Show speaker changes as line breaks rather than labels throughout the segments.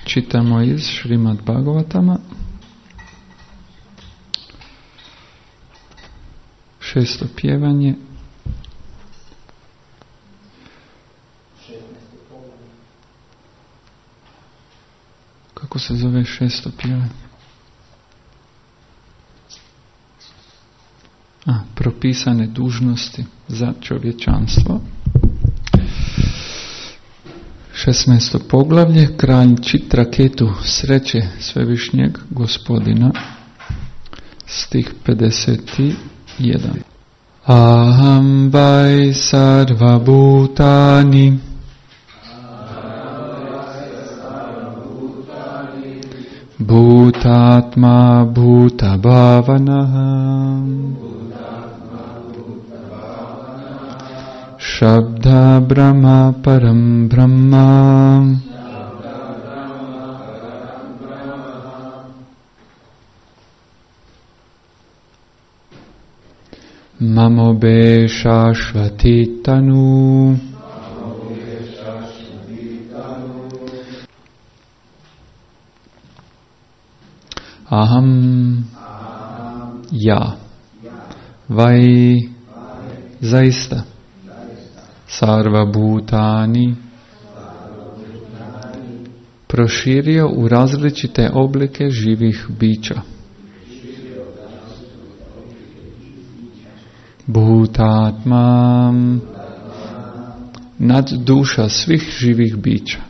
Čitamo iz Šrimad Bhagavatama, 6. pjevanje, kako se zove 6. pjevanje? Propisane dužnosti za čovječanstvo. 16. poglavlje, kralj Čitraketu sreće svevišnjeg gospodina, stih 51. Aham vai sarva bhutani bhutatma bhuta bhavanaham Shabda Brahma Param Brahma Mamobe Shashvati Tanu Aham ja Vai zaista Sarva Bhutani proširio u različite oblike živih bića. Bhutatma nad duša svih živih bića.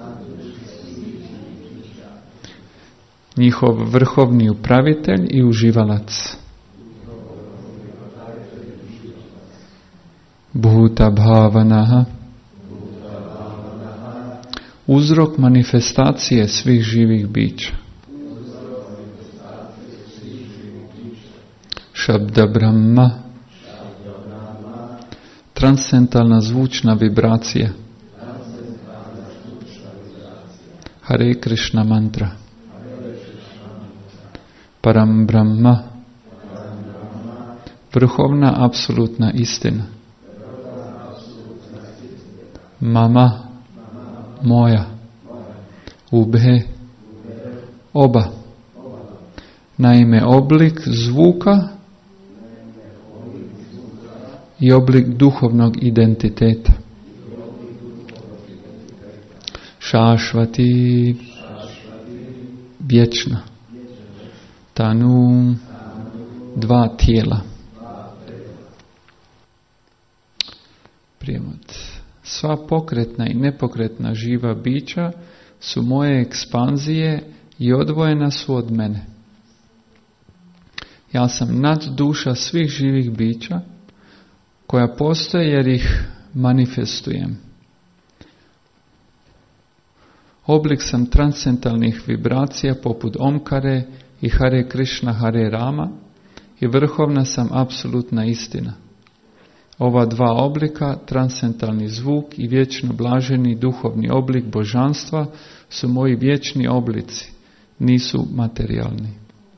Njihov vrhovni upravitelj i uživalac. Bhuta bhavanaha uzrok manifestacije svih živih bića. Shabda Brahma transcendentalna zvučna vibracija. Hare Krishna mantra. Param Brahma vrhovna apsolutna istina. Mama moja. Ubhe oba. Naime, oblik zvuka i oblik duhovnog identiteta. Šašvati vječna. Tanu dva tijela. Prijevod. Sva pokretna i nepokretna živa bića su moje ekspanzije i odvojena su od mene. Ja sam nadduša svih živih bića koja postoje jer ih manifestujem. Oblik sam transcendentalnih vibracija poput Omkare i Hare Krishna Hare Rama i vrhovna sam apsolutna istina. Ova dva oblika, transcendentalni zvuk i vječno blaženi duhovni oblik božanstva, su moji vječni oblici, nisu materijalni.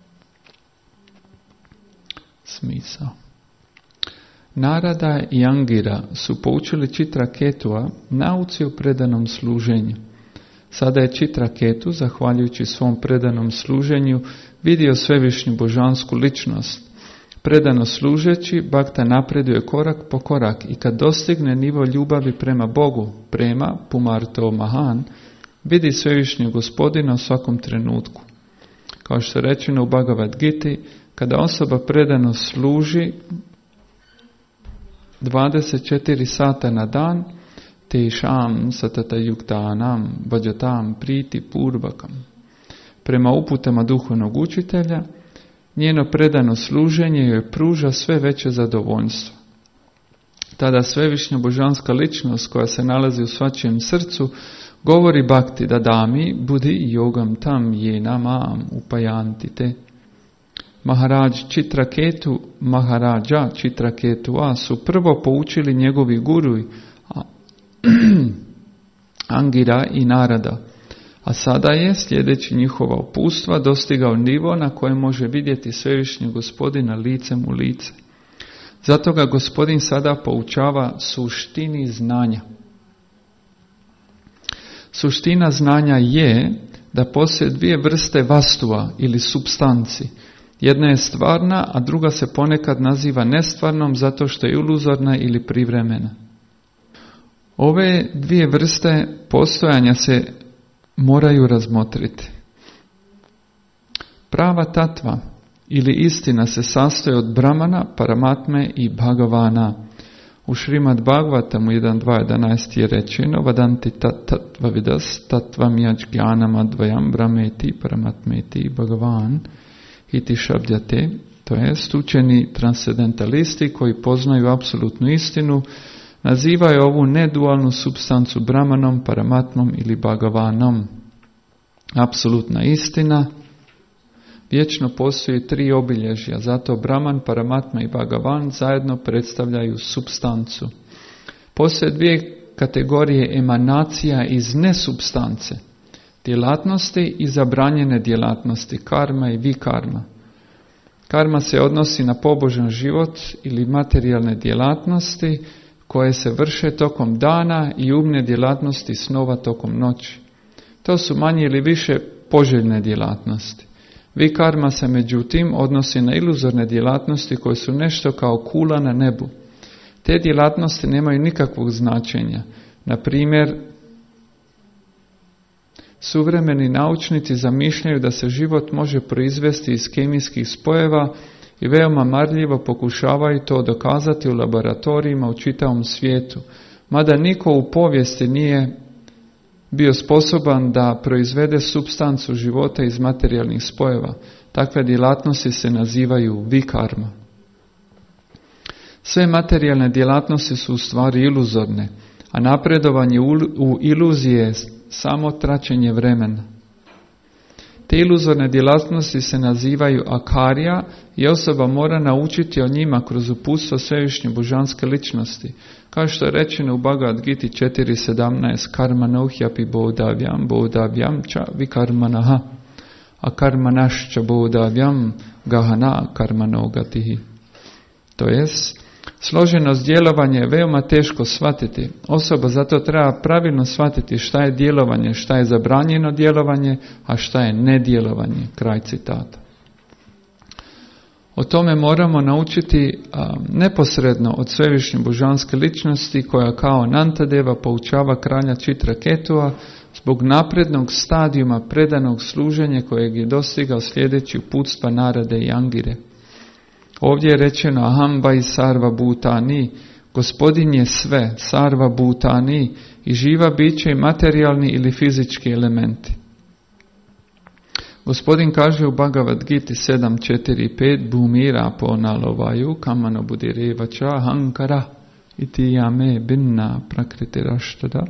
Smisao. Narada i Angira su poučili Čitraketua nauci o predanom služenju. Sada je Čitraketu, zahvaljujući svom predanom služenju, vidio svevišnju božansku ličnost. Predano služeći, Bhakta napreduje korak po korak i kad dostigne nivo ljubavi prema Bogu, prema Pumarto Mahan, vidi svevišnjeg gospodina u svakom trenutku. Kao što je rečeno u Bhagavad Giti, kada osoba predano služi 24 sata na dan, tešam satata yuktanam vajatam priti purvakam. Prema uputama duhovnog učitelja, njeno predano služenje joj pruža sve veće zadovoljstvo. Tada svevišnja božanska ličnost koja se nalazi u svačijem srcu govori Bhakti dadami budi yogam tam je namam upayanti te. Maharaja Čitraketua su prvo poučili njegovi guru Angira i Narada, a sada je, sljedeći njihova upustva, dostigao nivo na kojem može vidjeti svevišnjeg gospodina licem u lice. Zato ga gospodin sada poučava suštini znanja. Suština znanja je da postoje dvije vrste vastua ili supstanci. Jedna je stvarna, a druga se ponekad naziva nestvarnom zato što je iluzorna ili privremena. Ove dvije vrste postojanja se moraju razmotriti. Prava tatva ili istina se sastoji od Brahmana, Paramatme i Bhagavana. U Šrimad Bhagavatamu 1.2.11 je rečeno Vadanti tattva vidas tattvam yajnanam advayam brahmeti paramatmeti Bhagavan iti šabdjate, to jest učeni transcendentalisti koji poznaju apsolutnu istinu, nazivaju ovu nedualnu supstancu Brahmanom, Paramatmom ili Bhagavanom. Apsolutna istina vječno postoji tri obilježja, zato Brahman, Paramatma i Bhagavan zajedno predstavljaju supstancu. Postoje dvije kategorije emanacija iz nesupstance, djelatnosti i zabranjene djelatnosti, karma i vikarma. Karma se odnosi na pobožan život ili materijalne djelatnosti koje se vrše tokom dana i umne djelatnosti snova tokom noći. To su manje ili više poželjne djelatnosti. Vikarma se međutim odnosi na iluzorne djelatnosti koje su nešto kao kula na nebu. Te djelatnosti nemaju nikakvog značenja. Na primjer, suvremeni naučnici zamišljaju da se život može proizvesti iz kemijskih spojeva i veoma marljivo pokušavaju to dokazati u laboratorijima u čitavom svijetu, mada niko u povijesti nije bio sposoban da proizvede supstancu života iz materijalnih spojeva. Takve djelatnosti se nazivaju vikarma. Sve materijalne djelatnosti su u stvari iluzorne, a napredovanje u iluzije je samo traćenje vremena. Te iluzorne djelatnosti se nazivaju akarija i osoba mora naučiti o njima kroz uputstvo svevišnje božanske ličnosti. Kao što je rečeno u Bhagavad Gita 4.17 karmanauhyapi bodhavyam cha vikarmanaha akarmanašća bodhavyam gahana karmanogatihi. To jest, složenost djelovanja je veoma teško shvatiti. Osoba zato treba pravilno shvatiti šta je djelovanje, šta je zabranjeno djelovanje, a šta je nedjelovanje. Kraj citata. O tome moramo naučiti neposredno od svevišnje božanske ličnosti koja kao Nantadeva poučava kralja Čitraketua zbog naprednog stadijuma predanog služenja kojeg je dostigao sljedeći uputstva Narade i Angire. Ovdje je rečeno aham vai sarva bhutani, gospodin je sve, sarva bhutani, i živa bića i materijalni ili fizički elementi. Gospodin kaže u Bhagavad Gita 7.4.5 bhumira ponalovaju kamano budirevača hankara iti yame binna prakriti-raštada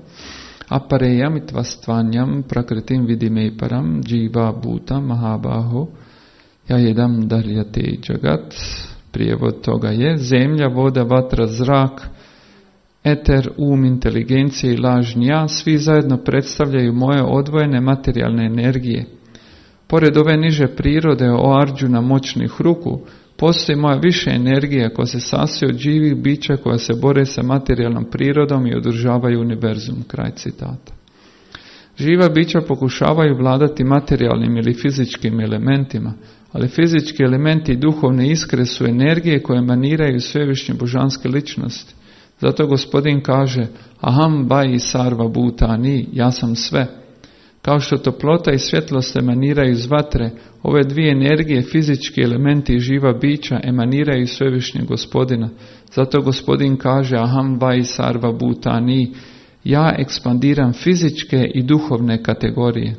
apareyamitvastanjam prakritim vidimeparam jiva bhuta mahabaho jajedam darjate jagat. Prijevod toga je zemlja, voda, vatra, zrak, eter, inteligencija i lažni ja, svi zajedno predstavljaju moje odvojene materijalne energije. Pored ove niže prirode o Arđuna moćnih ruku, postoji moja više energija koja se sastoji od živih bića koja se bore sa materijalnom prirodom i održavaju univerzum. Kraj citata. Živa bića pokušavaju vladati materijalnim ili fizičkim elementima, ali fizički elementi i duhovne iskre su energije koje emaniraju svevišnje božanske ličnosti. Zato Gospodin kaže aham vai sarva bhutani, ja sam sve. Kao što toplota i svjetlost emaniraju iz vatre, ove dvije energije, fizički elementi i živa bića, emaniraju iz svevišnjeg Gospodina. Zato Gospodin kaže aham vai sarva bhutani, ja ekspandiram fizičke i duhovne kategorije.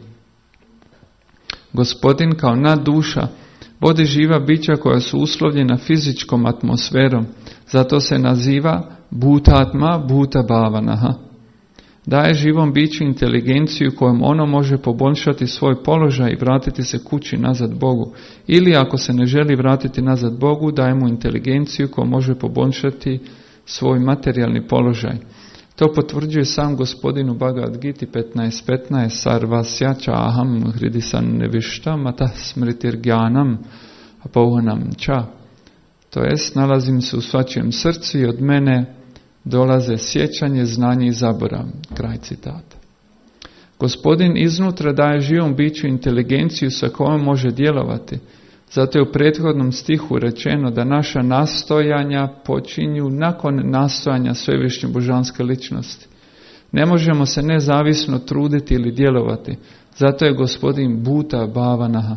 Gospodin kao nadduša vodi živa bića koja su uslovljena fizičkom atmosferom, zato se naziva bhutatma bhutabhavanaha. Daje živom biću inteligenciju kojom ono može poboljšati svoj položaj i vratiti se kući nazad Bogu. Ili ako se ne želi vratiti nazad Bogu, daje mu inteligenciju koja može poboljšati svoj materijalni položaj. To potvrđuje sam Gospodin u Bhagavad Gita 15.15 sarvasya cha aham hridisan nevišta matah smritir gyanam apauhanam cha. To jest, nalazim se u svačijem srcu i od mene dolaze sjećanje, znanje i zaborav. Kraj citata. Gospodin iznutra daje živom biću inteligenciju sa kojom može djelovati. Zato je u prethodnom stihu rečeno da naša nastojanja počinju nakon nastojanja svevišnje božanske ličnosti. Ne možemo se nezavisno truditi ili djelovati. Zato je Gospodin Bhuta Bhavanaha.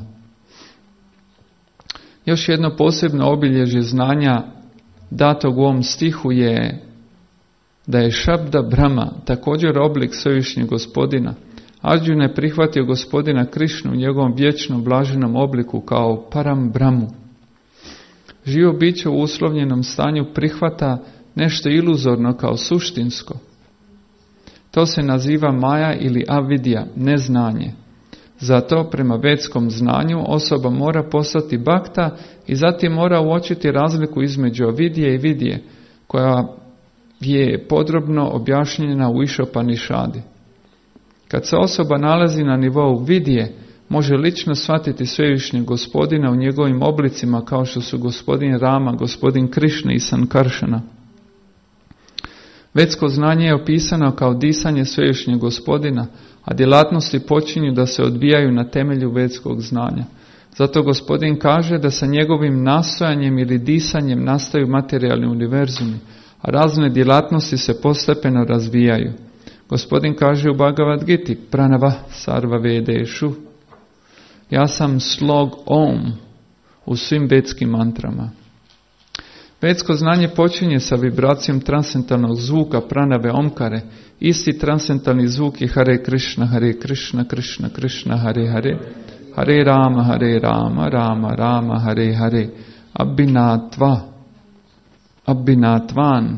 Još jedno posebno obilježje znanja datog u ovom stihu je da je Šabda Brahma također oblik svevišnjeg Gospodina. Arjuna je prihvatio Gospodina Krišnu u njegovom vječnom blaženom obliku kao Param Brahmu. Živo biće u uslovljenom stanju prihvata nešto iluzorno kao suštinsko. To se naziva Maja ili Avidya, neznanje. Zato, prema vedskom znanju, osoba mora postati bakta i zatim mora uočiti razliku između Avidije i Vidije, koja je podrobno objašnjena u Išopanišadi. Kad se osoba nalazi na nivou Vidije, može lično shvatiti svevišnjeg Gospodina u njegovim oblicima kao što su Gospodin Rama, Gospodin Krišna i Sankaršana. Vedsko znanje je opisano kao disanje svevišnjeg Gospodina, a djelatnosti počinju da se odvijaju na temelju vedskog znanja. Zato Gospodin kaže da sa njegovim nastojanjem ili disanjem nastaju materijalni univerzumi, a razne djelatnosti se postepeno razvijaju. Gospodin kaže u Bhagavad Giti, Pranava sarva vedešu, ja sam slog Om u svim vedskim mantrama. Vedsko znanje počinje sa vibracijom transcendentalnog zvuka pranave omkare. Isti transcendentalni zvuk je Hare Krishna, Krishna Krishna, Hare Hare, Hare Rama, Rama Rama, Hare Hare, Abhinatvan,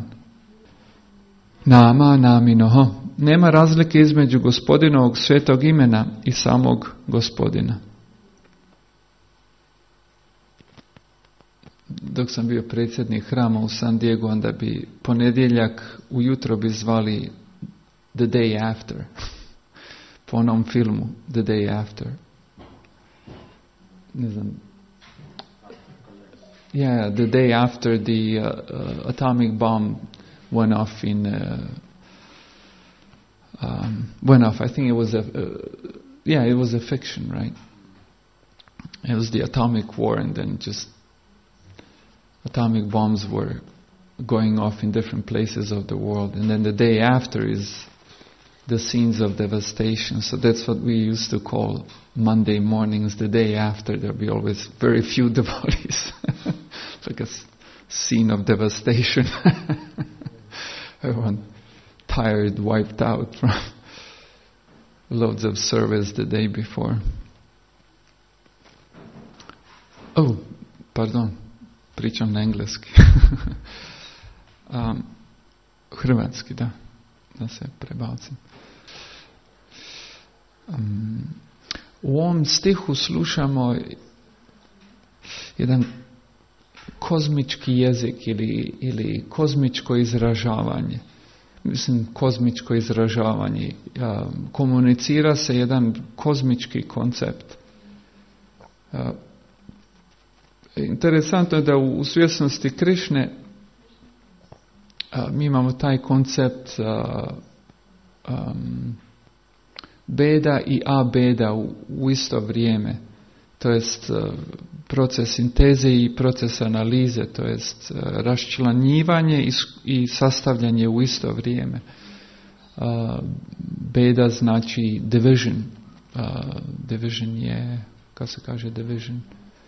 Nama Naminoho. Nema razlike između Gospodinovog svetog imena i samog Gospodina. Dok sam bio predsjednik hrama u San Diego, onda bi ponedjeljak ujutro bi zvali The Day After. Po onom filmu The Day After. Ne znam. Yeah, the day after the atomic bomb went off in I think it was it was a fiction, right? It was the atomic war, and then just atomic bombs were going off in different places of the world, and then the day after is the scenes of devastation. So that's what we used to call Monday mornings, the day after. There'll be always very few devotees. Like a scene of devastation. Everyone tired, wiped out from loads of service the day before. Oh, pardon, pričam na engleski. Hrvatski, da se prebacim. U ovom stihu slušamo jedan kozmički jezik ili kozmičko izražavanje. Mislim, kozmičko izražavanje. Komunicira se jedan kozmički koncept. Interesantno je da u svjesnosti Krišne mi imamo taj koncept beda i abeda u isto vrijeme. To jest proces sinteze i proces analize, to jest raščlanjivanje i sastavljanje u isto vrijeme. Beda znači division. Division je, kako se kaže division?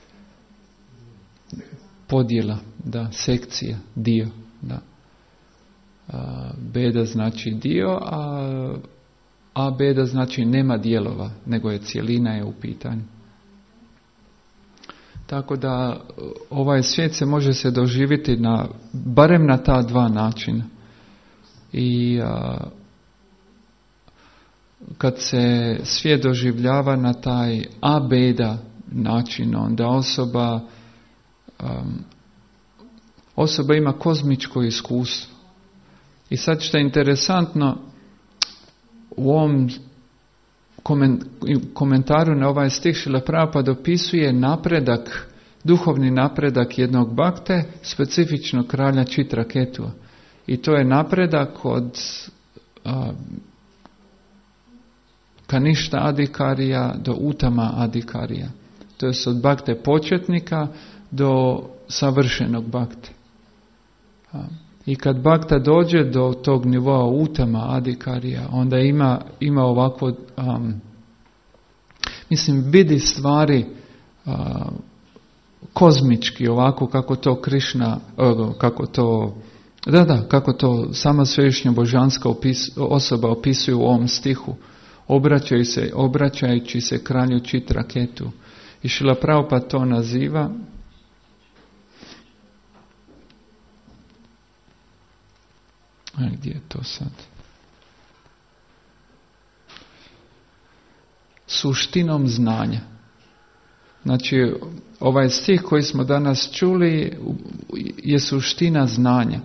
Podjela, sekcija, dio, Beda znači dio, a beda znači nema dijelova, nego je cjelina je u pitanju. Tako da ovaj svijet se može se doživjeti barem na ta dva načina. I kad se svijet doživljava na taj abeda način, onda osoba ima kozmičko iskustvo. I sad što je interesantno, u ovom komentaru na ovaj stih Šrila Prabhupada opisuje napredak, duhovni napredak jednog bakte, specifično kralja Čitraketua. I to je napredak od Kaništa Adikarija do Utama Adikarija. To je od bakte početnika do savršenog bakte. I kad bakta dođe do tog nivoa Utama Adikarija, onda ima ovako, vidi stvari kozmički, ovako kako to Krišna, kako to sama svevišnja božanska osoba opisuje u ovom stihu, obraćajući se kralju Čitraketu. I Šrila Prabhupada to naziva gdje je to sad? Suštinom znanja. Znači, ovaj stih koji smo danas čuli je suština znanja.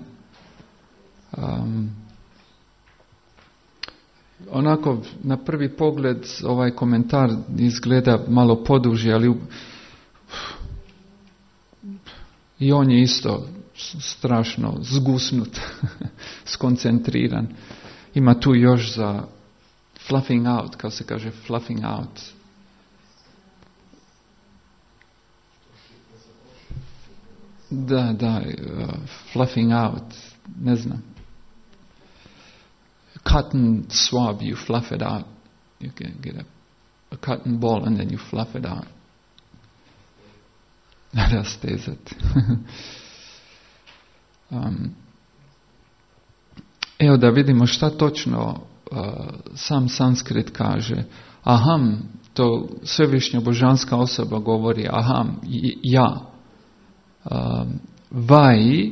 Onako, na prvi pogled, ovaj komentar izgleda malo poduži, ali i on je isto strašno zgusnut, skoncentriran. Ima tu još za fluffing out, kao se kaže fluffing out. Fluffing out, ne znam. Cotton swab, you fluff it out. You can get a cotton ball and then you fluff it out. Rastezati. Evo da vidimo šta točno sam sanskrit kaže. Aham, to svevišnja božanska osoba govori aham, ja. Vai,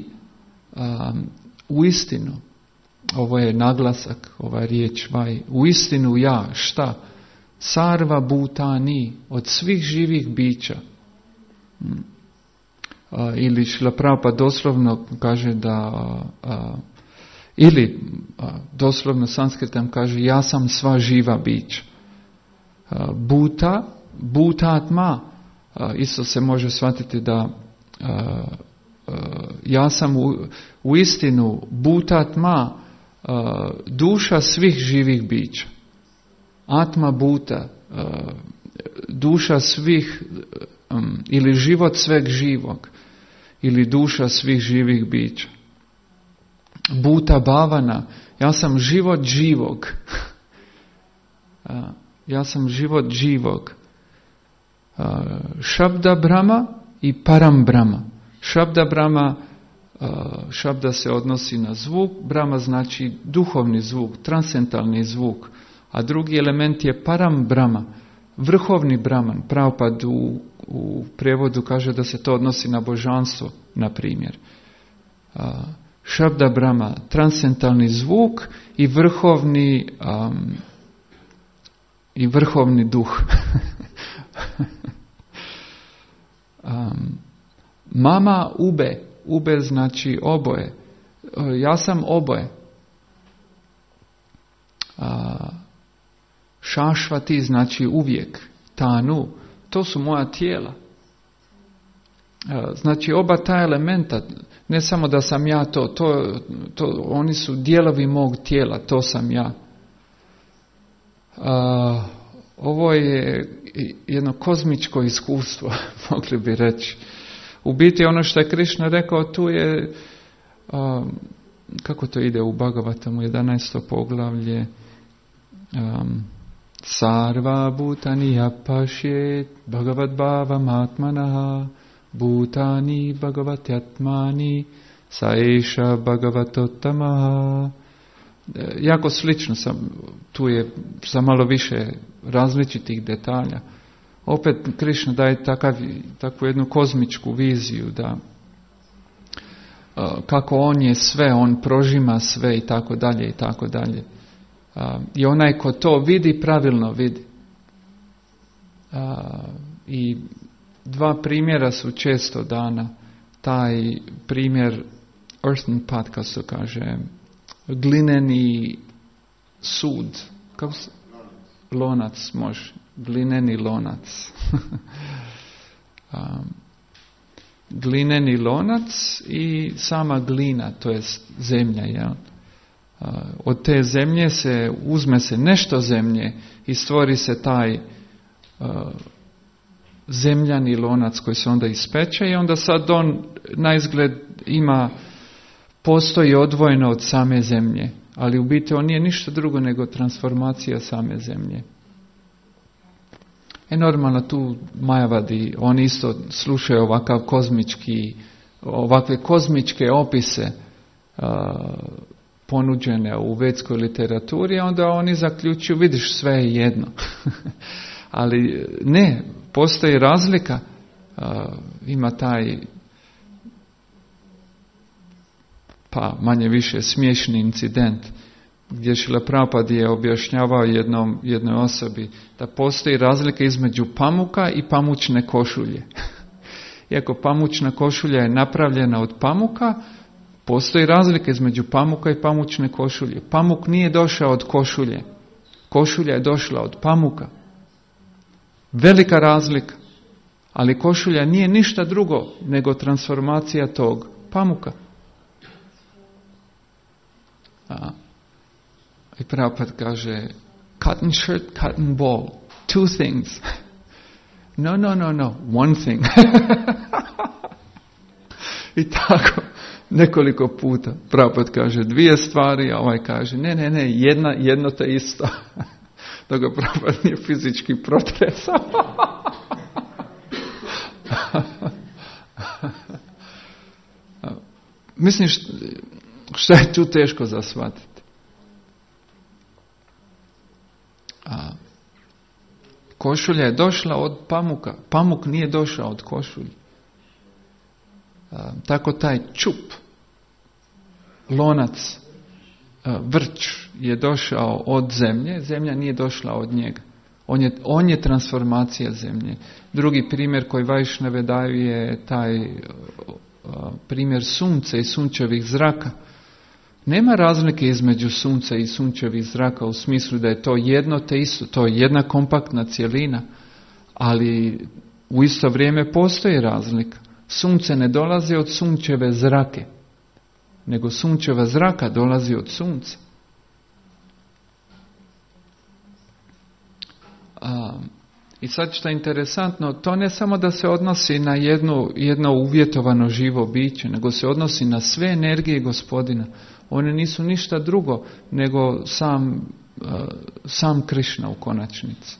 u istinu. Ovo je naglasak, ova riječ vai. U istinu ja, šta? Sarva bhutani, od svih živih bića. Ili Šrila Prabhupada doslovno kaže da, doslovno sanskritam kaže ja sam sva živa bića. Bhutatma, isto se može shvatiti da ja sam u istinu bhutatma, duša svih živih bića. Atma bhuta, duša svih, ili život sveg živog, ili duša svih živih bića. Bhuta bhavana, ja sam život živog. Ja sam život živog. Šabda Brahma i Param Brahma. Šabda Brahma, šabda se odnosi na zvuk, Brahma znači duhovni zvuk, transcendentalni zvuk, a drugi element je Param Brahma, vrhovni Brahman. Prabhupada u prijevodu kaže da se to odnosi na božanstvo, na primjer. Šabda Brahma, transcendentalni zvuk i vrhovni duh. Mama ube znači oboje. Ja sam oboje. Šašvati znači uvijek. Tanu, to su moja tijela. Znači oba ta elementa, ne samo da sam ja to oni su dijelovi mog tijela, to sam ja. Ovo je jedno kozmičko iskustvo, mogli bi reći. U biti ono što je Krišna rekao, tu je, kako to ide u Bhagavatamu, 11. poglavlje, Sarva bhutani apashet bhagavad bhavam atmanaha bhutani bhagavatjatmani saesha bhagavatottamaha. Jako slično tu je sa malo više različitih detalja. Opet Krišna daje takvu jednu kozmičku viziju da kako on je sve, on prožima sve i tako dalje i tako dalje. I onaj ko to vidi, pravilno vidi. I dva primjera su često dana. Taj primjer earthen pot, kao se kaže, glineni sud, kako se? Lonac može, glineni lonac. Glineni lonac i sama glina, to jest zemlja, jel? Od te zemlje uzme se nešto zemlje i stvori se taj zemljani lonac koji se onda ispeče i onda sad on na izgled postoji odvojeno od same zemlje, ali u biti on nije ništa drugo nego transformacija same zemlje. Normalno tu Majavadi, oni isto slušaju ovakve kozmičke opise ponuđene u vedskoj literaturi, a onda oni zaključuju, vidiš, sve je jedno. Ali ne, postoji razlika. Ima taj manje više smiješni incident gdje Šrila Prabhupada je objašnjavao jednoj osobi da postoji razlika između pamuka i pamučne košulje. Iako pamučna košulja je napravljena od pamuka, postoji razlika između pamuka i pamučne košulje. Pamuk nije došao od košulje. Košulja je došla od pamuka. Velika razlika. Ali košulja nije ništa drugo nego transformacija tog pamuka. I Prabhupada kaže, cotton shirt, cotton ball. Two things. No. One thing. I tako nekoliko puta. Prabhupada kaže dvije stvari, a ovaj kaže ne, jedno te isto. Da ga Prabhupada nije fizički protresao. Mislim, šta je tu teško za shvatiti? Košulja je došla od pamuka. Pamuk nije došao od košulje. Tako taj čup, lonac, vrč je došao od zemlje. Zemlja nije došla od njega. On je transformacija zemlje. Drugi primjer koji Vajšnave daju je taj primjer sunca i sunčevih zraka. Nema razlike između sunca i sunčevih zraka u smislu da je to jedno te isto, to je jedna kompaktna cjelina, ali u isto vrijeme postoji razlika. Sunce ne dolazi od sunčeve zrake, nego sunčeva zraka dolazi od sunca. I sad što je interesantno, to ne samo da se odnosi na jedno uvjetovano živo biće, nego se odnosi na sve energije Gospodina. One nisu ništa drugo nego sam Krišna u konačnici.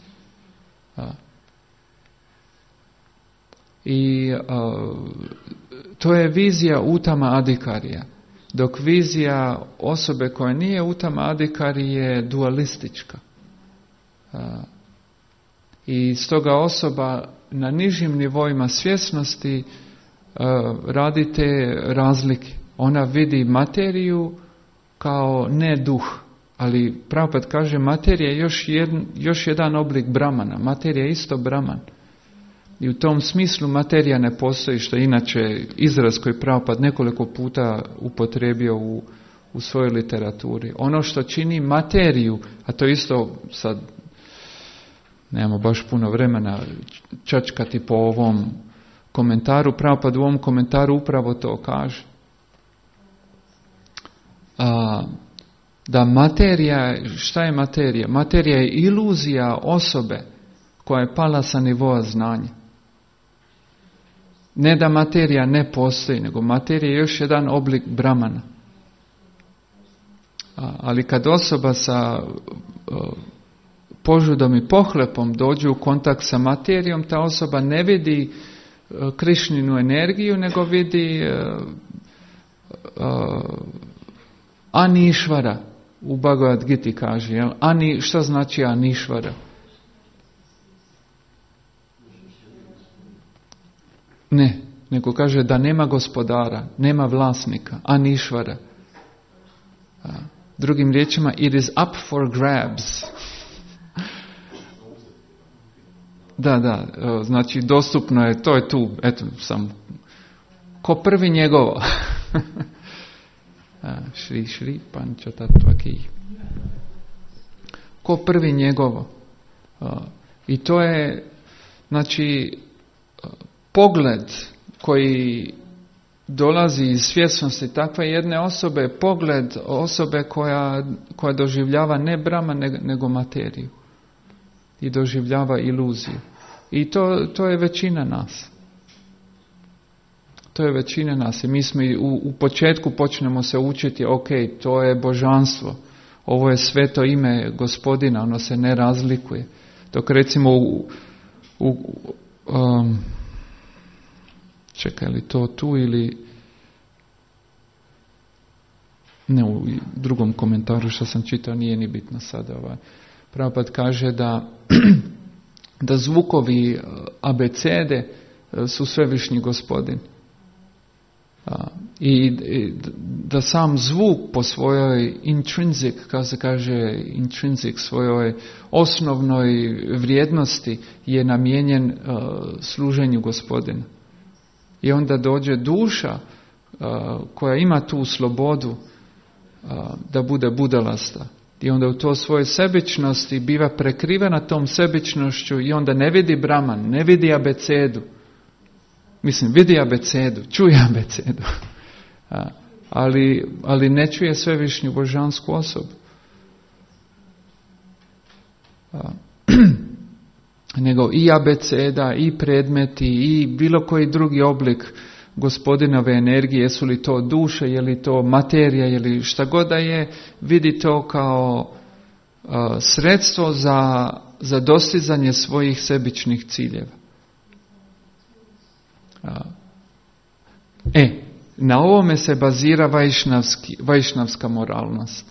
I to je vizija Utama Adikarija. Dok vizija osobe koja nije Utama Adikari je dualistička. I stoga osoba na nižim nivoima svjesnosti radi te razlike. Ona vidi materiju kao ne duh, ali Prabhupada kaže materija je još jedan oblik Brahmana. Materija je isto Brahman. I u tom smislu materija ne postoji, što je inače izraz koji Prabhupada nekoliko puta upotrijebio u svojoj literaturi. Ono što čini materiju, a to isto sad nemamo baš puno vremena čačkati po ovom komentaru, Prabhupada u ovom komentaru upravo to kaže. Da materija, šta je materija? Materija je iluzija osobe koja je pala sa nivoa znanja. Ne da materija ne postoji, nego materija je još jedan oblik Brahmana. Ali kad osoba sa požudom i pohlepom dođe u kontakt sa materijom, ta osoba ne vidi Krišninu energiju, nego vidi Anišvara. U Bhagavad Giti kaže, jel? Šta znači Anišvara? Ne, nego kaže da nema gospodara, nema vlasnika, Anišvara. Drugim riječima, it is up for grabs. Da, znači dostupno je, to je tu, eto sam, ko prvi njegovo. Šri Pančatatvaki. Ko prvi njegovo. I to je, znači, pogled koji dolazi iz svjesnosti takve jedne osobe, pogled osobe koja doživljava ne Brahman nego materiju i doživljava iluziju. I to je većina nas. To je većina nas. I mi smo u početku počnemo se učiti, ok, to je božanstvo, ovo je sveto ime Gospodina, ono se ne razlikuje. Dok recimo čekaj, li to tu ili ne, u drugom komentaru što sam čitao, nije ni bitno sada. Prabhupada kaže da zvukovi abecede su svevišnji Gospodin. I da sam zvuk po svojoj intrinsic, kako se kaže intrinsic, svojoj osnovnoj vrijednosti je namijenjen služenju Gospodina. I onda dođe duša koja ima tu slobodu da bude budalasta. I onda u to svoje sebičnosti biva prekrivena tom sebičnošću i onda ne vidi Brahman, ne vidi abecedu. Mislim, vidi abecedu, čuje abecedu. Ali ne čuje svevišnju božansku osobu. Nego i abeceda, i predmeti, i bilo koji drugi oblik Gospodinove energije, jesu li to duše, je li to materija, je li šta god da je, vidi to kao sredstvo za dostizanje svojih sebičnih ciljeva. Na ovome se bazira vajšnavska moralnost.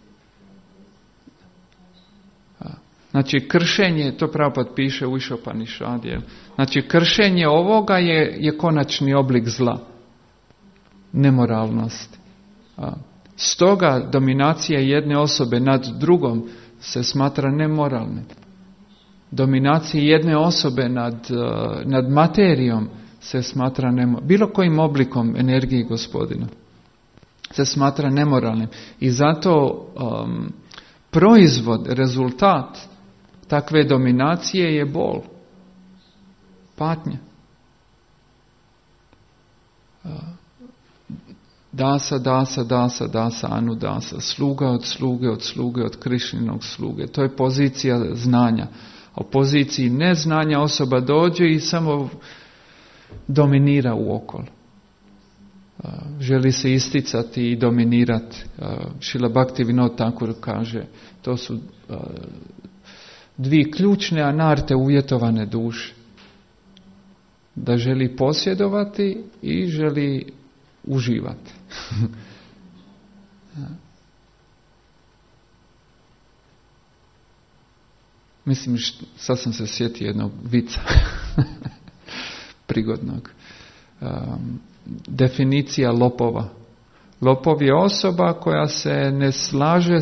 Znači kršenje, to Prabhupada piše u Išopanishadi, znači kršenje ovoga je konačni oblik zla, nemoralnosti. Stoga dominacija jedne osobe nad drugom se smatra nemoralnim. Dominacija jedne osobe nad materijom se smatra bilo kojim oblikom energije Gospodina se smatra nemoralnim. I zato proizvod, rezultat takve dominacije je bol, patnja. Dasa, anudasa, sluga od sluge od Krišninog sluge. To je pozicija znanja. A u poziciji neznanja osoba dođe i samo dominira u okolo. Želi se isticati i dominirati. Šrila Bhaktivinoda Thakur kaže, to su dvije ključne anarte uvjetovane duše. Da želi posjedovati i želi uživati. Mislim, sad sam se sjetio jednog vica prigodnog. Definicija lopova. Lopov je osoba koja se ne slaže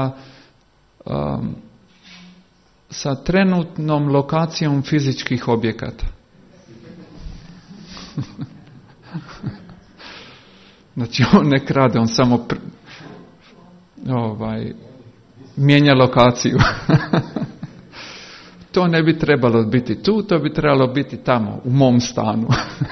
sa trenutnom lokacijom fizičkih objekata. Znači on ne krade, on samo mijenja lokaciju. To ne bi trebalo biti tu, to bi trebalo biti tamo, u mom stanu.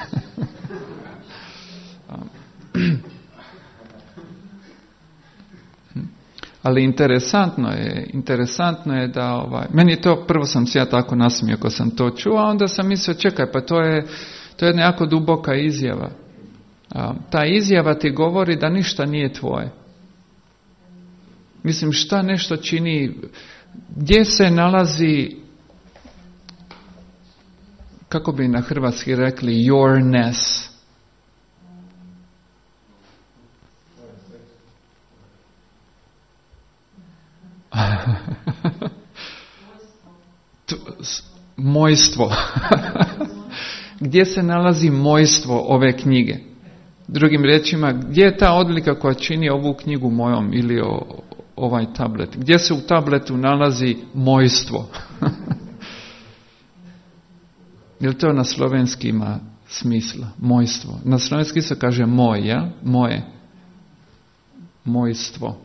Ali interesantno je da meni je to, prvo sam se ja tako nasmijao ko sam to čuo, a onda sam mislio, čekaj, pa to je jedna jako duboka izjava. Ta izjava ti govori da ništa nije tvoje. Mislim, šta nešto čini, gdje se nalazi, kako bi na hrvatski rekli, yourness. Mojstvo. Gdje se nalazi mojstvo ove knjige? Drugim riječima, gdje je ta odlika koja čini ovu knjigu mojom ili ovaj tablet? Gdje se u tabletu nalazi mojstvo? Jel to na slovenski ima smisla? Mojstvo. Na slovenski se kaže moj, ja? Moje. Mojstvo.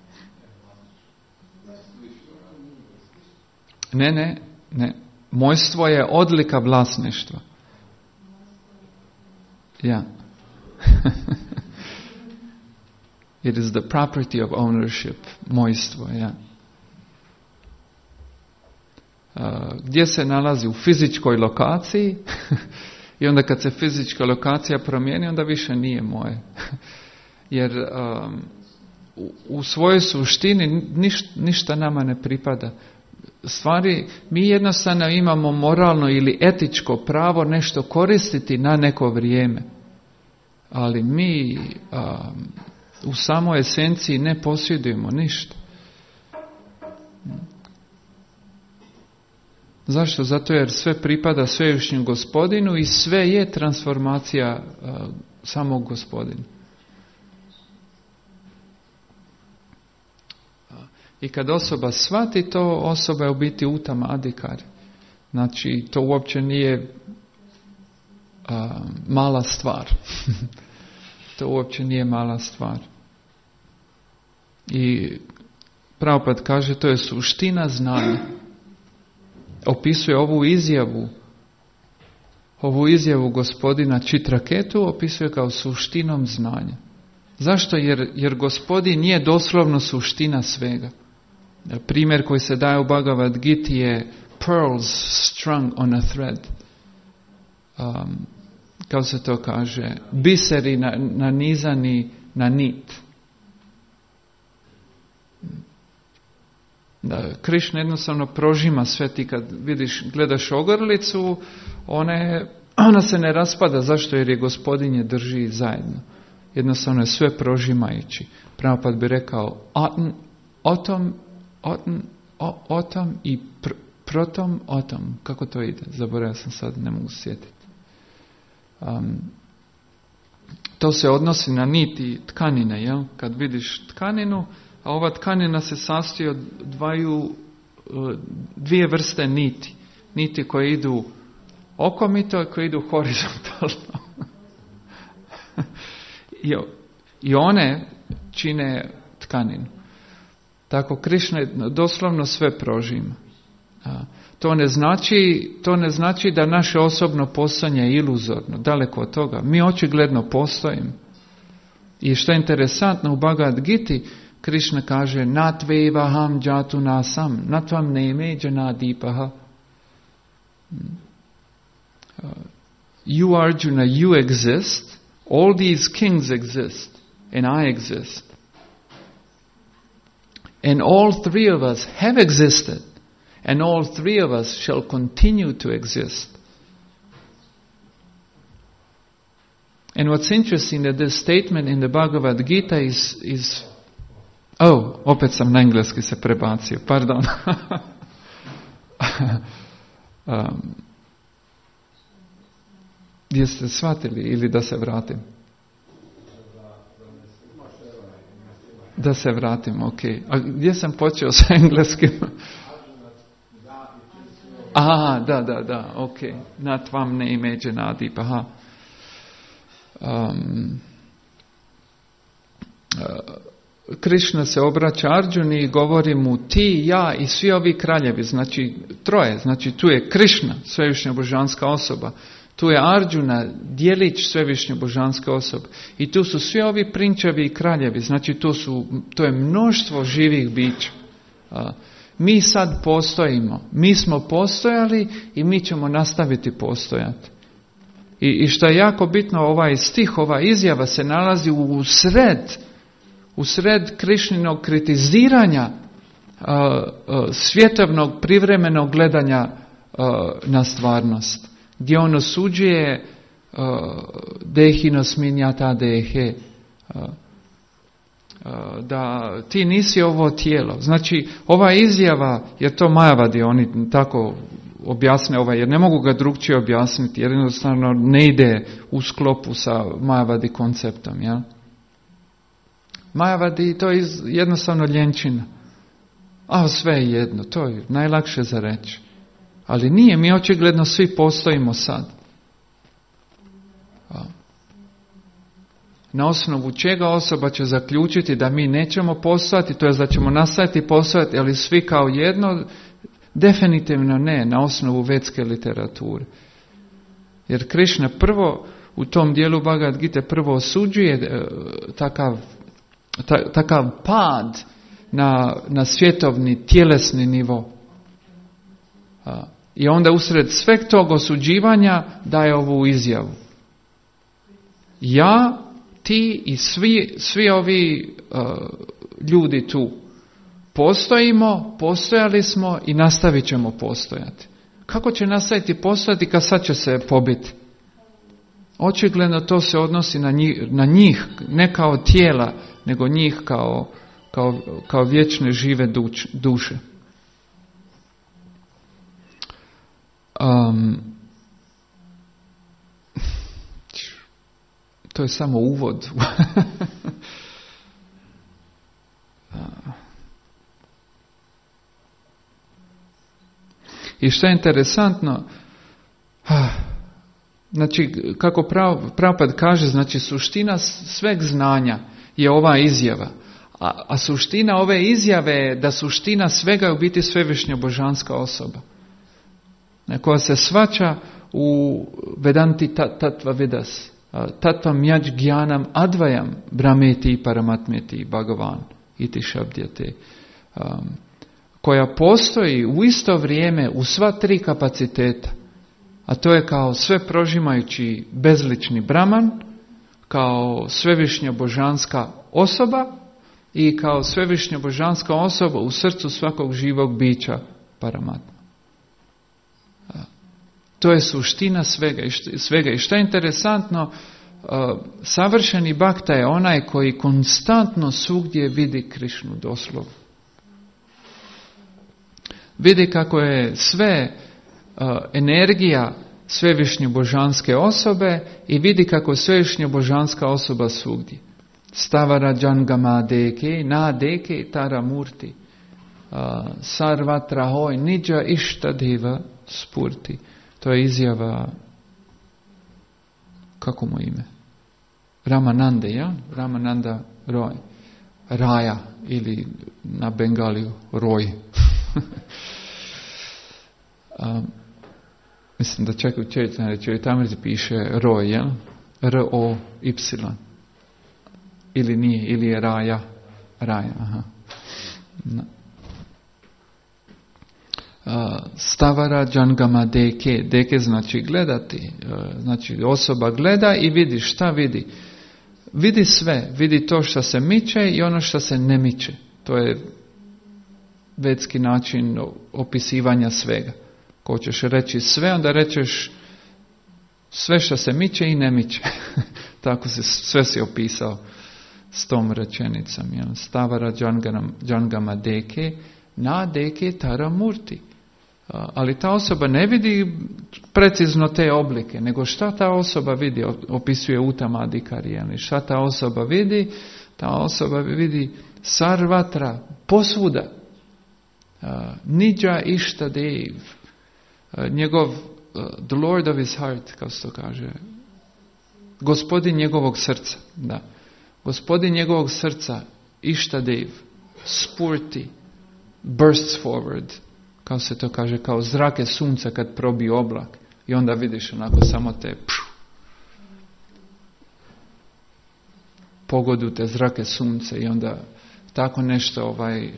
Ne. Mojstvo je odlika vlasništva. Ja. It is the property of ownership, mojstvo, ja. Gdje se nalazi? U fizičkoj lokaciji i onda kad se fizička lokacija promijeni, onda više nije moje. Jer u svojoj suštini ništa nama ne pripada. Stvari, mi jednostavno imamo moralno ili etičko pravo nešto koristiti na neko vrijeme. Ali mi u samoj esenciji ne posjedujemo ništa. Zašto? Zato jer sve pripada svevišnjem Gospodinu i sve je transformacija samog Gospodina. I kad osoba shvati to, osoba je u biti utam adhikari. Znači, to uopće nije mala stvar. To uopće nije mala stvar. I Prabhupada kaže, to je suština znanja. Opisuje ovu izjavu gospodina Chitraketu, opisuje kao suštinom znanja. Zašto? Jer Gospodin nije doslovno suština svega. Primjer koji se daje u Bhagavad Gita je pearls strung on a thread. Kao se to kaže, biseri nanizani na nit. Krišna jednostavno prožima sve. Ti kad gledaš ogrlicu, ona se ne raspada. Zašto? Jer je Gospodin je drži zajedno. Jednostavno je sve prožimajući. Prabhupada bi rekao otom i protom otom. Kako to ide? Zaboravio sam sad, ne mogu sjetiti. To se odnosi na niti tkanine, jel? Kad vidiš tkaninu, a ova tkanina se sastoji od dvije vrste niti. Niti koje idu okomito i koje idu horizontalno. I one čine tkaninu. Tako Krišna doslovno sve prožima. To ne znači da naše osobno postojanje je iluzorno, daleko od toga. Mi očigledno postojimo. I što je interesantno, u Bhagavad Giti Krišna kaže natvevaham jatu nasam, natvam neme janadipaha. You Arjuna, you exist, all these kings exist, and I exist. And all three of us have existed, and all three of us shall continue to exist. And what's interesting that this statement in the Bhagavad Gita is opet sam na engleski se prebacio, pardon. Jeste shvatili ili da se vratim? Da se vratim, ok. A gdje sam počeo sa engleskim? Da, ok. Natvam ne imeđe nadip, aha. Krišna se obraća Arjuni i govori mu ti, ja i svi ovi kraljevi, znači troje, znači tu je Krišna, svevišnja božanska osoba, tu je Arjuna, dijelić svevišnje božanske osobe i tu su svi ovi prinčevi i kraljevi, znači to je mnoštvo živih bića. Mi sad postojimo, mi smo postojali i mi ćemo nastaviti postojati. I što je jako bitno, ovaj stih, ova izjava se nalazi u sred Krišninog kritiziranja svjetovnog privremenog gledanja na stvarnost, gdje on osuđuje dehinos minjata dehe, da ti nisi ovo tijelo. Znači, ova izjava, jer to Majavadi, oni tako objasne jer ne mogu ga drugčije objasniti, jer jednostavno ne ide u sklopu sa Majavadi konceptom, ja? Majavadi, to je jednostavno ljenčina. Sve je jedno, to je najlakše za reći. Ali nije, mi očigledno svi postojimo sad. Na osnovu čega osoba će zaključiti da mi nećemo postojati, to je da ćemo nastaviti postojati, ali svi kao jedno, definitivno ne, na osnovu vedske literature. Jer Krišna prvo u tom dijelu Bhagavad Gita prvo osuđuje takav pad na svjetovni, tjelesni nivo. I onda usred sveg tog osuđivanja daje ovu izjavu. Ja, ti i svi ovi ljudi tu postojali smo i nastavit ćemo postojati. Kako će nastaviti postojati kad sad će se pobiti? Očigledno to se odnosi na njih, ne kao tijela, nego njih kao vječne žive duše. To je samo uvod. I što je interesantno, znači kako Prabhupada kaže, znači suština sveg znanja je ova izjava. A suština ove izjave je da suština svega je u biti svevišnja božanska osoba. Koja se svača u Vedanti Tattva Vidas. Tattvam Yaj Gyanam Advayam Brahmeti i Paramatmeti Bhagavan iti Shabdyate. Koja postoji u isto vrijeme u sva tri kapaciteta. A to je kao sve prožimajući bezlični Brahman, kao svevišnja božanska osoba i kao svevišnja božanska osoba u srcu svakog živog bića Paramatma. To je suština svega. I što je interesantno, savršeni bhakta je onaj koji konstantno svugdje vidi Krišnu doslovno. Vidi kako je sve energija svevišnje božanske osobe i vidi kako je svevišnja božanska osoba svugdje. Stavara Jangama Deke, na Deke Tara Murti, Sarvatra Hoj, Nidja Ištadeva Spurti. To je izjava, kako mu ime? Ramanande, ja? Ramananda Roy. Raja, ili na Bengaliju Roy. Mislim da čak u Čaritamriti piše Roy, ja? R-O-Y. Ili nije, ili je Raja. Raja, aha. No. Stavara Jangama Deke. Deke znači gledati. Znači osoba gleda i vidi. Šta vidi? Vidi sve. Vidi to što se miče i ono što se ne miče. To je vedski način opisivanja svega. Ko ćeš reći sve, onda rečeš sve što se miče i ne miče. Tako sve si opisao s tom rečenicom. Ja. Stavara Jangama Deke, na Deke Tara Murti. Ali ta osoba ne vidi precizno te oblike, nego šta ta osoba vidi, opisuje Uttama Adhikari. Šta ta osoba vidi? Ta osoba vidi sarvatra, posvuda. Nidja Ishtadev, njegov, the Lord of his heart, kao se to kaže, gospodin njegovog srca, da. Gospodin njegovog srca, Ishtadev, spurti, bursts forward, kao se to kaže, kao zrake sunca kad probije oblak i onda vidiš onako samo te pogodu te zrake sunce i onda tako nešto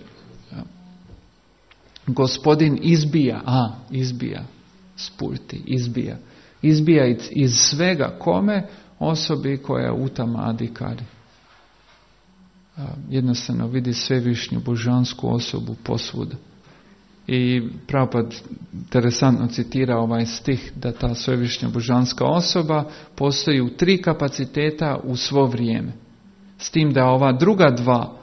gospodin izbija spurti, izbija iz svega kome? Osobi koja je Uttama Adhikari. Jednostavno vidi svevišnju božansku osobu posvuda. I Prabhupada interesantno citira ovaj stih da ta svevišnja božanska osoba postoji u tri kapaciteta u svo vrijeme. S tim da ova druga dva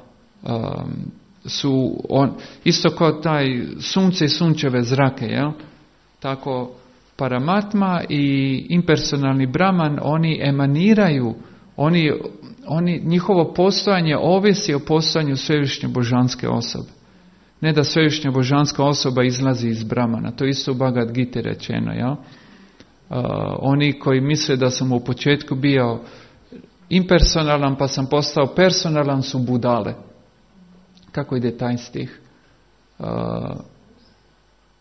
su isto kao taj sunce i sunčeve zrake, jel? Tako Paramatma i impersonalni Brahman, oni emaniraju, njihovo postojanje ovisi o postojanju svevišnje božanske osobe. Ne da svevišnja božanska osoba izlazi iz Brahmana, to isto u Bhagavad Gita rečeno, jel? Oni koji misle da sam u početku bio impersonalan pa sam postao personalan su budale. Kako ide taj stih?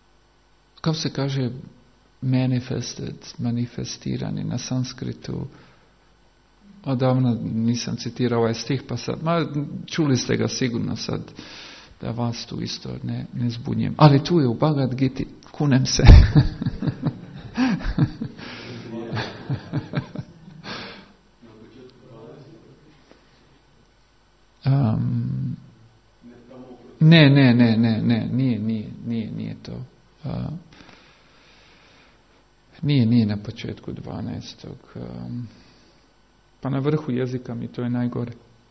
Kako se kaže manifestirani na sanskritu? odavno nisam citirao ovaj stih, pa sad, čuli ste ga sigurno sad, da vas tu isto ne zbunjem. Ali tu je u Bhagavad Giti, kunem se. Nije to. Nije na početku 12. Pa na vrhu jezika mi to je najgore.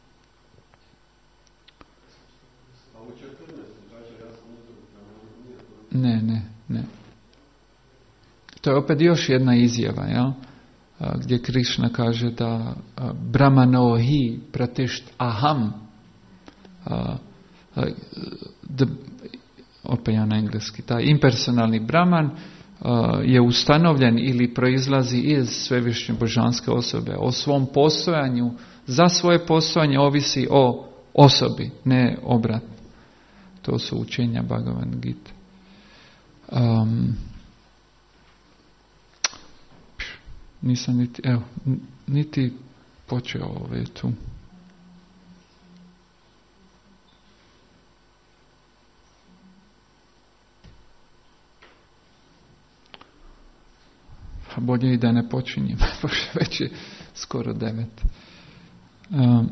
Ne. To je opet još jedna izjava, jel? Gdje Krišna kaže da Brahmano hi pratišt aham, opet ja na engleski, taj impersonalni Brahman je ustanovljen ili proizlazi iz svevišnje božanske osobe. O svom postojanju, za svoje postojanje ovisi o osobi, ne obratno. To su učenja Bhagavad Gita. Nisam niti počeo ove tu. Bolje i da ne počinjem, pošto već je skoro 9.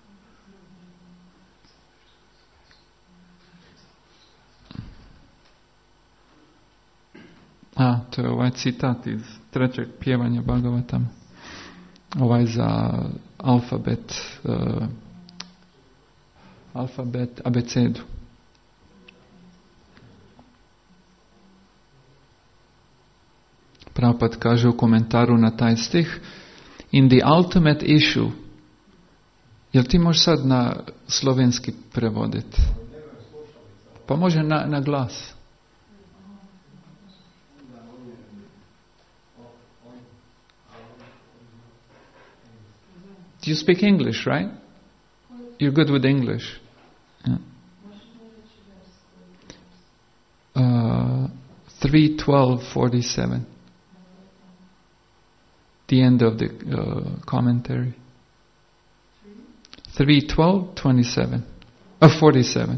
To je ovaj citat iz 3. pjevanja Bhagavatama. Ovaj za alfabet abecedu. Prabhupada kaže u komentaru na taj stih: in the ultimate issue. Jel ti možeš sad na slovenski prevoditi? Pa može na glas. You speak English, right? You're good with English. Yeah. 3:12:47. The end of the commentary. 3:12:27. 47.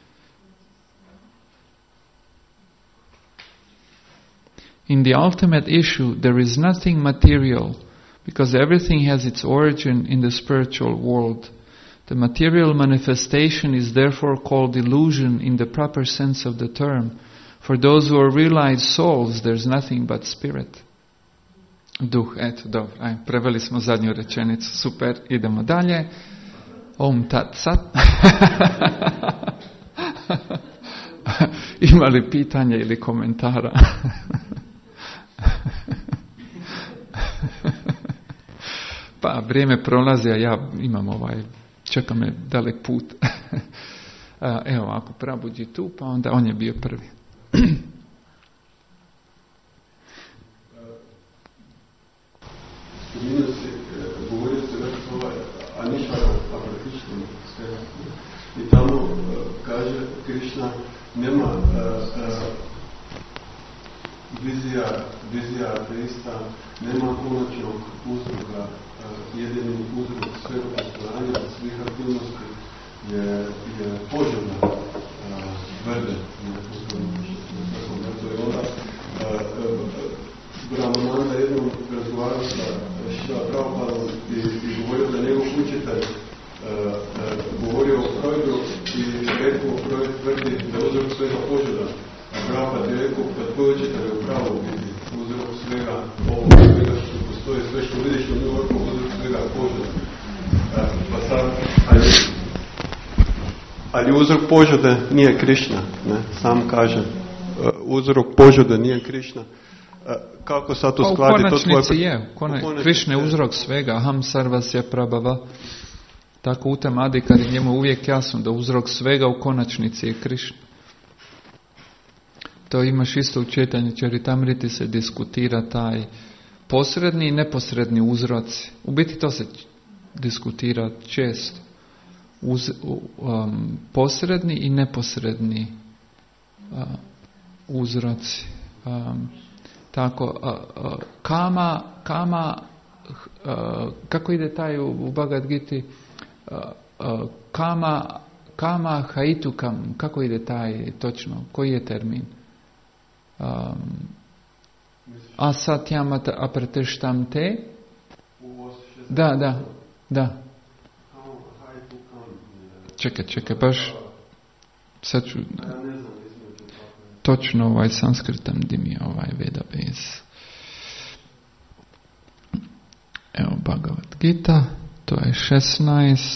In the ultimate issue, there is nothing material, because everything has its origin in the spiritual world. The material manifestation is therefore called illusion in the proper sense of the term. For those who are realized souls, there's nothing but spirit. Duh, eto, dobro, preveli smo zadnju rečenicu, super, idemo dalje. Om Tat Sat. Ima li pitanja ili komentara? Pa vrijeme prolazi, a ja imam čeka me dalek put. Evo, ako Prabhuji tu, pa onda on je bio prvi.
Govorio se već Anišvara Krišna i tamo kaže Krišna nema vizija ateista, nema konačnog uzroka, jedini uzrok svega postojanja, svih aktivnosti je poželjna tvrde na svakom mjestu. I onda Brahmananda jednom razgovarao sa Šrila Prabhupadom i govorio da njegov učitelj govorio o Freudu i rekao Freud tvrdi da je uzrok svega poželja. A Prabhupada je rekao kad tvoj učitelj je u pravu vidi uzrok svega ovog, svega što postoji, sve što vidiš u vrhu, uzrok svega poželja. Pa sad, ali uzrok poželja nije Krišna, ne? Sam kaže. Uzrok poželja nije Krišna. Kako sad to skladi to tvoje...
Krišna je uzrok svega, aham sarvasya prabhava. Tako u tem Adhikari njemu uvijek jasno da uzrok svega u konačnici je Krišna. To imaš isto u Čaitanji Charitamriti se diskutira taj posredni i neposredni uzroci. U biti to se diskutira često. Posredni i neposredni uzroci. Tako, kama kako ide taj u Bhagavad Giti, kama haitukam, kako ide taj točno, koji je termin? Asatyam apratishtam te? Da. Čekaj, baš sad ću točno sanskritam di mi je Veda Base. Evo Bhagavad Gita, to je 16,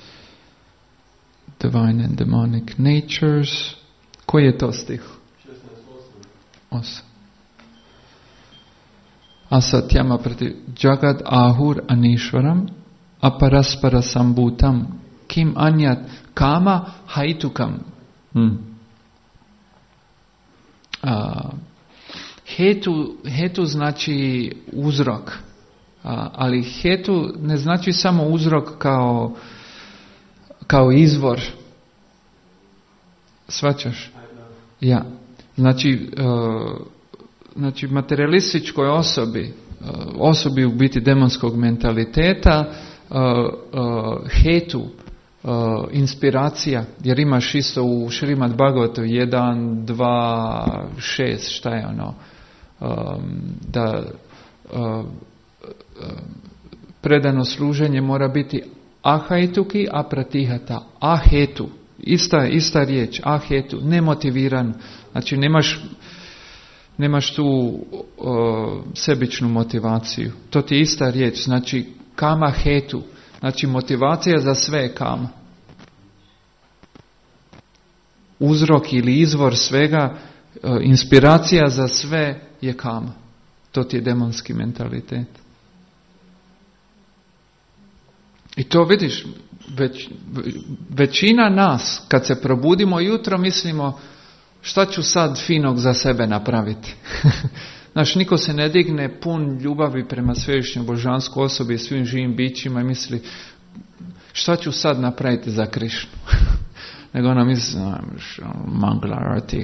Divine and Demonic Natures. Koji je to stih? 8. Asatyama prati jagad ahur anishvaram aparaspara sambhutam kim anyat kama haitukam. Hetu znači uzrok, ali hetu ne znači samo uzrok kao izvor. Shvaćaš? Ja. Znači materialističkoj osobi u biti demonskog mentaliteta, hetu, inspiracija, jer imaš isto u Šrimad Bhagavatu 1, 2, 6, šta je ono, da predano služenje mora biti ahaituki apratihata, ahetu, ista riječ, ahetu, nemotiviran, znači nemaš tu sebičnu motivaciju, to ti je ista riječ, znači kama hetu, znači motivacija za sve je kama. Uzrok ili izvor svega, inspiracija za sve je kama. To ti je demonski mentalitet. I to vidiš, većina nas, kad se probudimo jutro, mislimo šta ću sad finog za sebe napraviti. Znaš, niko se ne digne pun ljubavi prema svevišnjoj božanskoj osobi i svim živim bićima i misli šta ću sad napraviti za Krišnu. Nego ona misli Mangala Arati.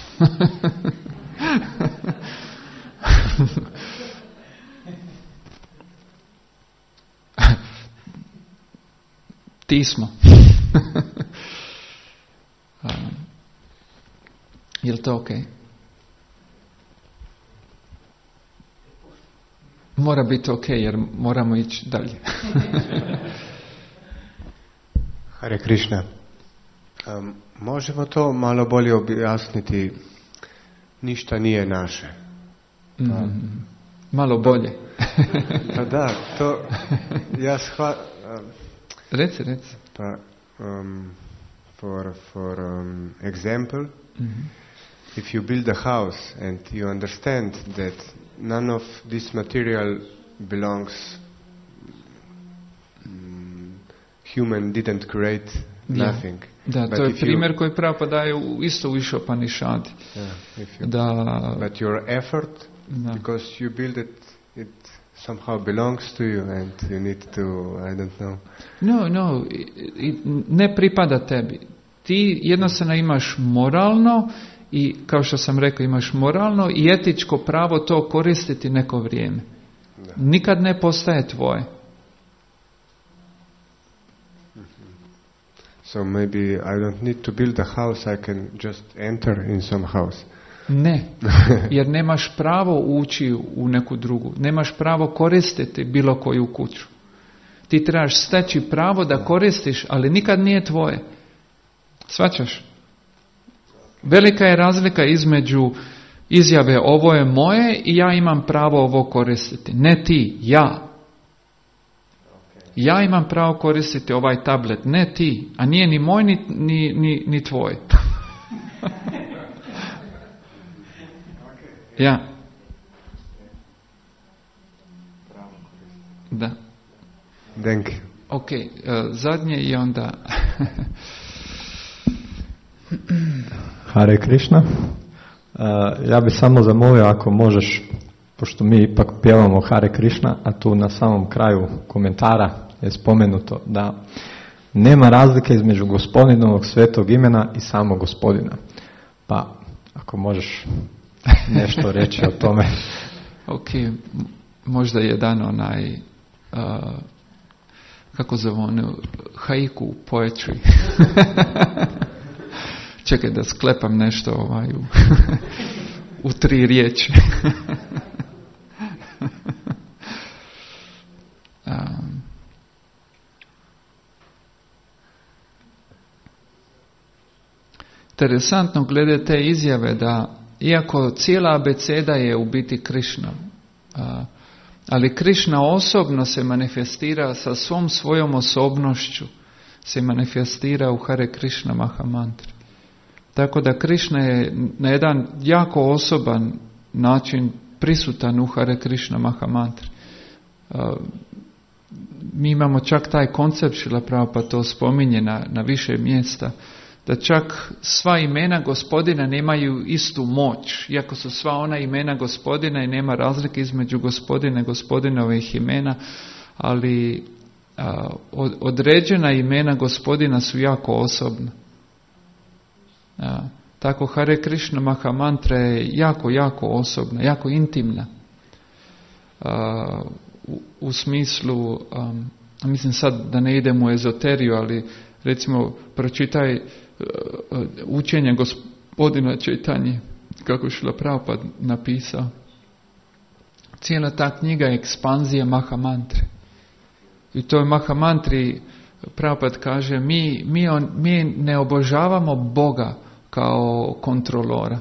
Ti smo. Je li to ok? Mora biti ok jer moramo ići dalje.
Hare Krishna. Možemo to malo bolje objasniti? Ništa nije naše.
Malo bolje.
Pa da, to ja
Reci.
Pa, for example, if you build a house and you understand that none of this material belongs, human didn't create nothing.
Da, to je primjer koji Prabhupada daje isto u Išopanishadi.
But your effort, because you build it somehow belongs to you and you need to, I don't know.
No, ne pripada tebi. Ti jednostavno imaš moralno i, kao što sam rekao, imaš moralno i etičko pravo to koristiti neko vrijeme. Da. Nikad ne postaje tvoje.
So maybe I don't need to build a house, I can just enter in some house.
Ne, jer nemaš pravo ući u neku drugu. Nemaš pravo koristiti bilo koju kuću. Ti trebaš steći pravo da koristiš, ali nikad nije tvoje. Shvaćaš? Velika je razlika između izjave ovo je moje i ja imam pravo ovo koristiti. Ne ti, ja. Ja imam pravo koristiti ovaj tablet, ne ti. A nije ni moj ni tvoj. Ja. Da.
Thank you.
Ok, zadnje i onda...
Hare Krishna. Ja bi samo zamolio ako možeš, pošto mi ipak pjevamo Hare Krishna, a tu na samom kraju komentara je spomenuto da nema razlike između gospodinovog svetog imena i samog gospodina. Pa, ako možeš nešto reći o tome.
Ok, možda jedan onaj kako zove ono, haiku poetry. Čekaj da sklepam nešto u 3 riječi. Interesantno glede te izjave da iako cijela abeceda je u biti Krišna, ali Krišna osobno se manifestira sa svom svojom osobnošću, se manifestira u Hare Krishna Mahamantri. Tako da Krišna je na jedan jako osoban način prisutan u Hare Krishna Mahamantri. Mi imamo čak taj koncept, Šrila Prabhupada to spominje na više mjesta, da čak sva imena Gospodina nemaju istu moć, iako su sva ona imena Gospodina i nema razlike između Gospodina i Gospodinovih imena, ali određena imena Gospodina su jako osobna. Tako Hare Krishna Mahamantra je jako, jako osobna, jako intimna. U smislu, mislim sad da ne idem u ezoteriju, ali recimo pročitaj učenje Gospodina Čaitanje, kako je Šrila Prabhupada napisao. Cijela ta knjiga je ekspanzija Mahamantre. I to je Mahamantri, Prabhupada kaže, mi ne obožavamo Boga kao kontrolora.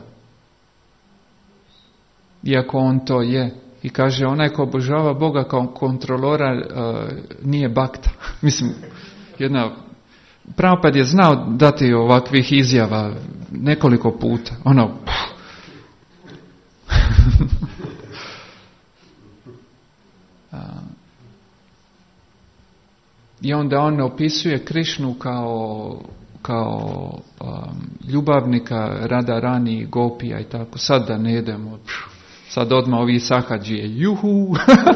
Iako on to je. I kaže, onaj ko obožava Boga kao kontrolora nije bakta. Mislim, Prabhupada je znao dati ovakvih izjava nekoliko puta. I onda on opisuje Krišnu kao ljubavnika Radharani i Gopija i tako. Sad da ne idemo, sad odmah ovi sahadžije, juhu!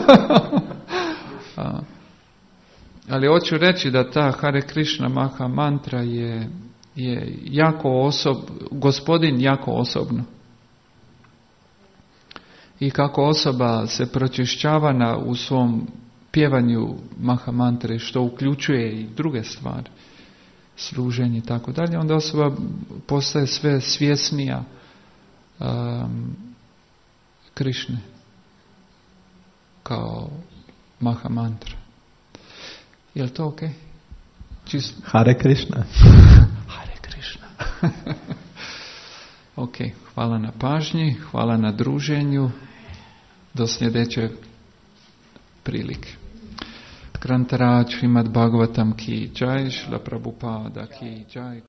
Ali hoću reći da ta Hare Krishna Maha mantra je jako Gospodin jako osobno. I kako osoba se pročišćava u svom pjevanju Maha mantre, što uključuje i druge stvari, služenje i tako dalje, onda osoba postaje sve svjesnija Krišne kao Maha mantra. Je li to ok?
Hare Krishna.
Hare Krishna. Ok, hvala na pažnji, hvala na druženju. Do sljedeće prilike. Grantaraj Srimad Bhagavatam ki jai, Šrila Prabhupada ki jai.